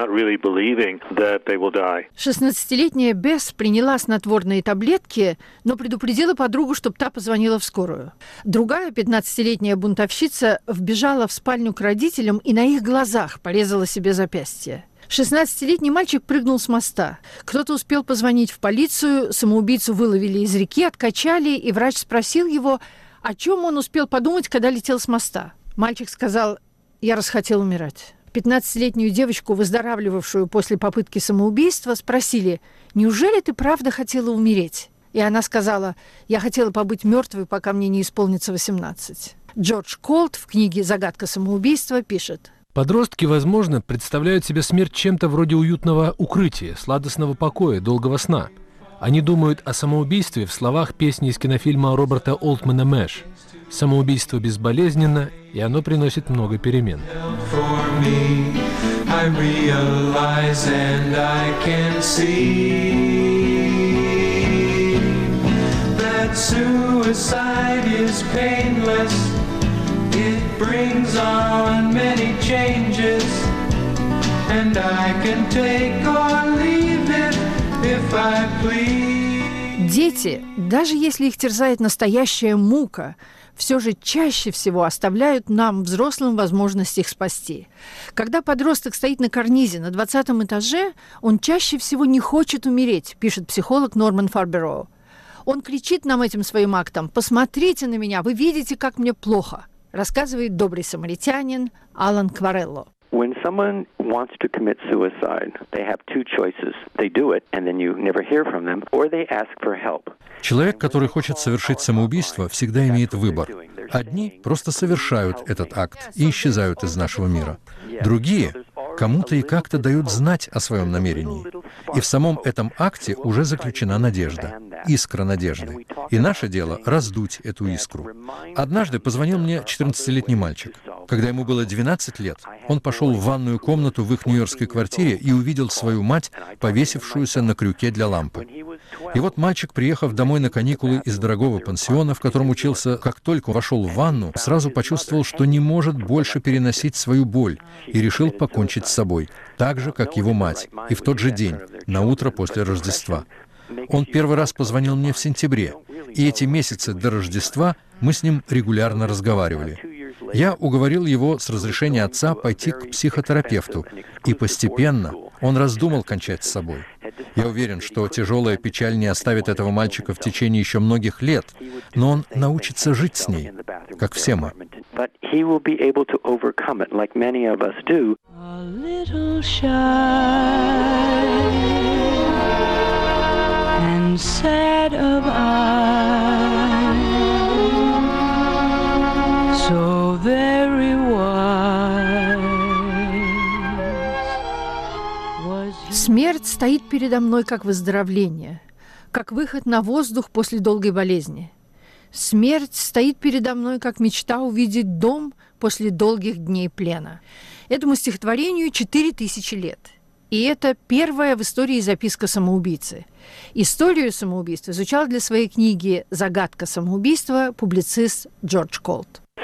16-летняя Бесс приняла снотворные таблетки, но предупредила подругу, чтобы та позвонила в скорую. Другая, 15-летняя бунтовщица, вбежала в спальню к родителям и на их глазах порезала себе запястье. 16-летний мальчик прыгнул с моста. Кто-то успел позвонить в полицию, самоубийцу выловили из реки, откачали, и врач спросил его, о чем он успел подумать, когда летел с моста. Мальчик сказал: «Я расхотел умирать». 15-летнюю девочку, выздоравливавшую после попытки самоубийства, спросили: «Неужели ты правда хотела умереть?» И она сказала: «Я хотела побыть мертвой, пока мне не исполнится 18». Джордж Колт в книге «Загадка самоубийства» пишет: Подростки, возможно, представляют себе смерть чем-то вроде уютного укрытия, сладостного покоя, долгого сна. Они думают о самоубийстве в словах песни из кинофильма Роберта Олтмана «Мэш». Самоубийство безболезненно, и оно приносит много перемен. It brings on many changes, and I can take or leave it if I please. Дети, даже если их терзает настоящая мука, все же чаще всего оставляют нам, взрослым, возможность их спасти. Когда подросток стоит на карнизе на 20-м этаже, он чаще всего не хочет умереть, пишет психолог Норман Фарбероу. Он кричит нам этим своим актом: «Посмотрите на меня, вы видите, как мне плохо», рассказывает добрый самаритянин Алан Кварелло. When someone wants to commit suicide, they have two choices. They do it, and then you never hear from them, or they ask for help. Человек, который хочет совершить самоубийство, всегда имеет выбор. Одни просто совершают этот акт и исчезают из нашего мира. Другие кому-то и как-то дают знать о своем намерении. И в самом этом акте уже заключена надежда, искра надежды. И наше дело — раздуть эту искру. Однажды позвонил мне 14-летний мальчик. Когда ему было 12 лет, он пошел в ванную комнату в их нью-йоркской квартире и увидел свою мать, повесившуюся на крюке для лампы. И вот мальчик, приехав домой на каникулы из дорогого пансиона, в котором учился, как только вошел в ванну, сразу почувствовал, что не может больше переносить свою боль, и решил покончить с собой, так же, как его мать, и в тот же день, на утро после Рождества. Он первый раз позвонил мне в сентябре, и эти месяцы до Рождества мы с ним регулярно разговаривали. Я уговорил его с разрешения отца пойти к психотерапевту, и постепенно он раздумал кончать с собой. Я уверен, что тяжелая печаль не оставит этого мальчика в течение еще многих лет, но он научится жить с ней, как все мы. So very Смерть стоит передо мной как выздоровление, как выход на воздух после долгой болезни. Смерть стоит передо мной как мечта увидеть дом после долгих дней плена. Этому стихотворению 4000 лет. И это первая в истории записка самоубийцы. Историю самоубийства изучал для своей книги «Загадка самоубийства» публицист Джордж Колт.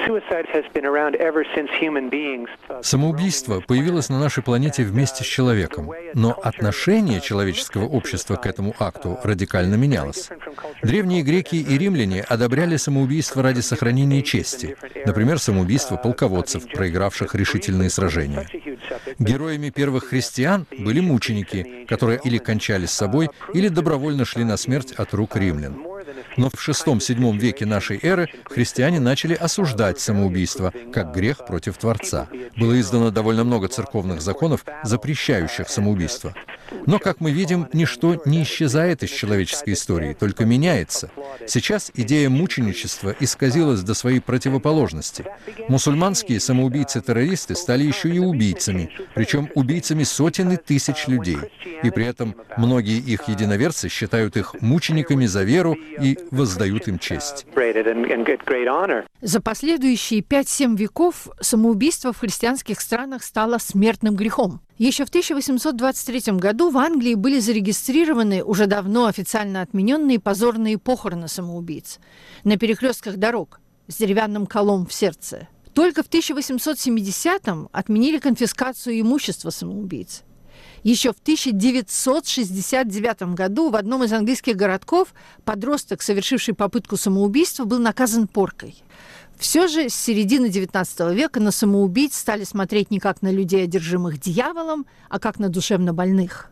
Самоубийство появилось на нашей планете вместе с человеком, но отношение человеческого общества к этому акту радикально менялось. Древние греки и римляне одобряли самоубийство ради сохранения чести, например, самоубийство полководцев, проигравших решительные сражения. Героями первых христиан были мученики, которые или кончали с собой, или добровольно шли на смерть от рук римлян. Но в VI-VII веке нашей эры христиане начали осуждать самоубийство как грех против Творца. Было издано довольно много церковных законов, запрещающих самоубийство. Но, как мы видим, ничто не исчезает из человеческой истории, только меняется. Сейчас идея мученичества исказилась до своей противоположности. Мусульманские самоубийцы-террористы стали еще и убийцами, причем убийцами сотен и тысяч людей. И при этом многие их единоверцы считают их мучениками за веру и воздают им честь. За последующие 5-7 веков самоубийство в христианских странах стало смертным грехом. Еще в 1823 году в Англии были зарегистрированы уже давно официально отмененные позорные похороны самоубийц на перекрестках дорог с деревянным колом в сердце. Только в 1870-м отменили конфискацию имущества самоубийц. Еще в 1969 году в одном из английских городков подросток, совершивший попытку самоубийства, был наказан поркой. Все же с середины XIX века на самоубийц стали смотреть не как на людей, одержимых дьяволом, а как на душевно больных.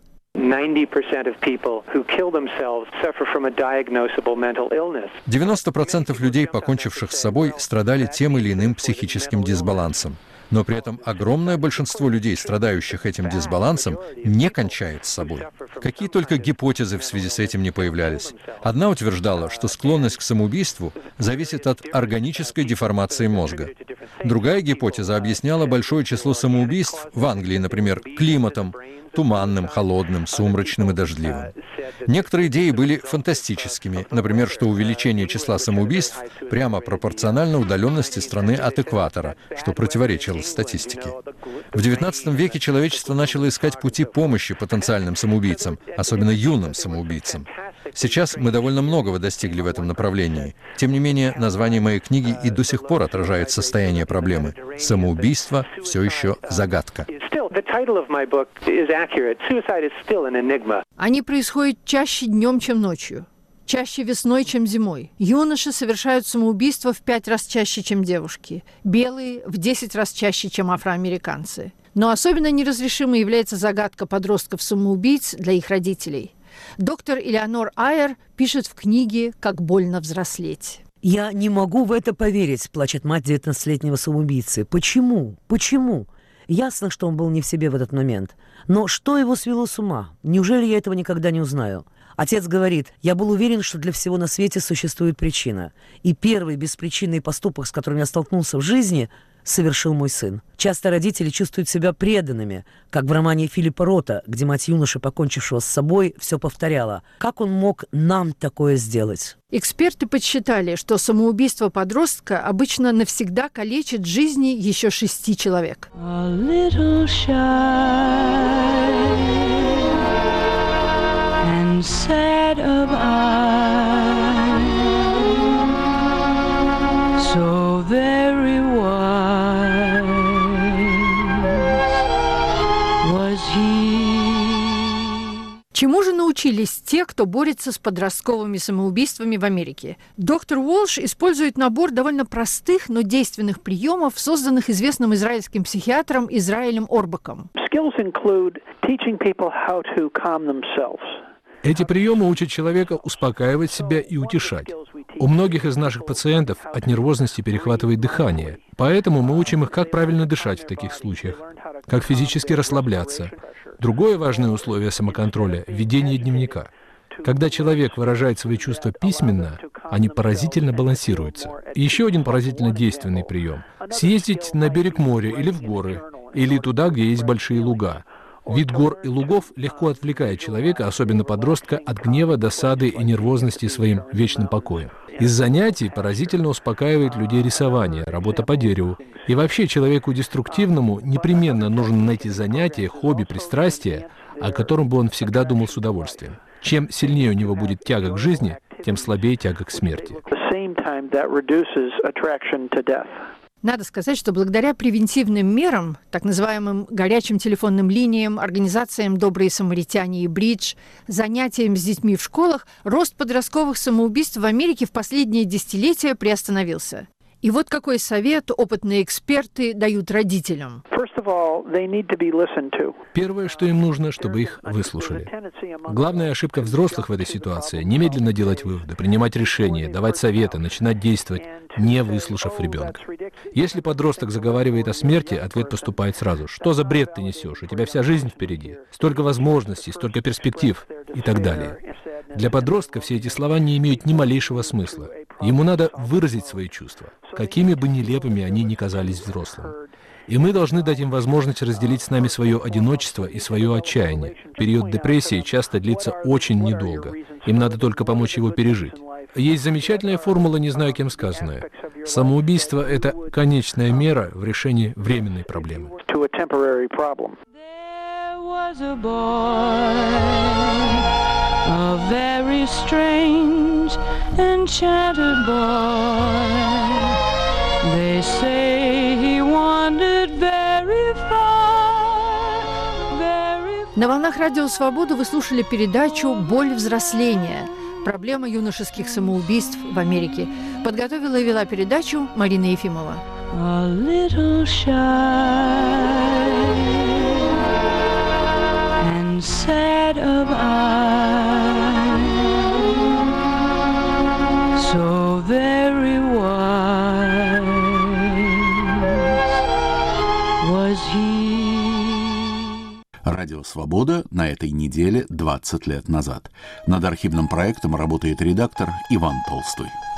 90% людей, покончивших с собой, страдали тем или иным психическим дисбалансом. Но при этом огромное большинство людей, страдающих этим дисбалансом, не кончает с собой. Какие только гипотезы в связи с этим не появлялись. Одна утверждала, что склонность к самоубийству зависит от органической деформации мозга. Другая гипотеза объясняла большое число самоубийств в Англии, например, климатом, туманным, холодным, сумрачным и дождливым. Некоторые идеи были фантастическими, например, что увеличение числа самоубийств прямо пропорционально удаленности страны от экватора, что противоречило статистике. В XIX веке человечество начало искать пути помощи потенциальным самоубийцам, особенно юным самоубийцам. Сейчас мы довольно многого достигли в этом направлении. Тем не менее, название моей книги и до сих пор отражает состояние проблемы. Самоубийство все еще загадка. Они происходят чаще днем, чем ночью, чаще весной, чем зимой. Юноши совершают самоубийство в 5 раз чаще, чем девушки. Белые в 10 раз чаще, чем афроамериканцы. Но особенно неразрешимой является загадка подростков-самоубийц для их родителей. Доктор Элеонор Айер пишет в книге «Как больно взрослеть». «Я не могу в это поверить», – плачет мать 19-летнего самоубийцы. «Почему? Почему? Ясно, что он был не в себе в этот момент. Но что его свело с ума? Неужели я этого никогда не узнаю?» Отец говорит: «Я был уверен, что для всего на свете существует причина. И первый беспричинный поступок, с которым я столкнулся в жизни, совершил мой сын». Часто родители чувствуют себя преданными, как в романе Филиппа Рота, где мать юноши, покончившего с собой, все повторяла: «Как он мог нам такое сделать?» Эксперты подсчитали, что самоубийство подростка обычно навсегда калечит жизни еще 6 человек. Sad of eye, so very wise was he. Чему же научились те, кто борется с подростковыми самоубийствами в Америке? Доктор Уолш использует набор довольно простых, но действенных приемов, созданных известным израильским психиатром Израилем Орбаком. Эти приемы учат человека успокаивать себя и утешать. У многих из наших пациентов от нервозности перехватывает дыхание, поэтому мы учим их, как правильно дышать в таких случаях, как физически расслабляться. Другое важное условие самоконтроля – ведение дневника. Когда человек выражает свои чувства письменно, они поразительно балансируются. И еще один поразительно действенный прием – съездить на берег моря или в горы, или туда, где есть большие луга. Вид гор и лугов легко отвлекает человека, особенно подростка, от гнева, досады и нервозности своим вечным покоем. Из занятий поразительно успокаивает людей рисование, работа по дереву. И вообще человеку деструктивному непременно нужно найти занятие, хобби, пристрастие, о котором бы он всегда думал с удовольствием. Чем сильнее у него будет тяга к жизни, тем слабее тяга к смерти. Надо сказать, что благодаря превентивным мерам, так называемым горячим телефонным линиям, организациям «Добрые самаритяне» и «Бридж», занятиям с детьми в школах, рост подростковых самоубийств в Америке в последние десятилетия приостановился. И вот какой совет опытные эксперты дают родителям. Первое, что им нужно, чтобы их выслушали. Главная ошибка взрослых в этой ситуации – немедленно делать выводы, принимать решения, давать советы, начинать действовать, не выслушав ребенка. Если подросток заговаривает о смерти, ответ поступает сразу. Что за бред ты несешь? У тебя вся жизнь впереди. Столько возможностей, столько перспектив и так далее. Для подростка все эти слова не имеют ни малейшего смысла. Ему надо выразить свои чувства, какими бы нелепыми они ни казались взрослым. И мы должны дать им возможность разделить с нами свое одиночество и свое отчаяние. Период депрессии часто длится очень недолго. Им надо только помочь его пережить. Есть замечательная формула, не знаю кем сказанная. Самоубийство – это конечная мера в решении временной проблемы. A very strange, enchanted boy. They say he wandered very far, very far. На волнах Радио Свобода вы слушали передачу «Боль взросления. Проблема юношеских самоубийств в Америке». Подготовила и вела передачу Марина Ефимова. A little shy and sad of eye, so very wise was he. Радио «Свобода» на этой неделе 20 лет назад. Над архивным проектом работает редактор Иван Толстой.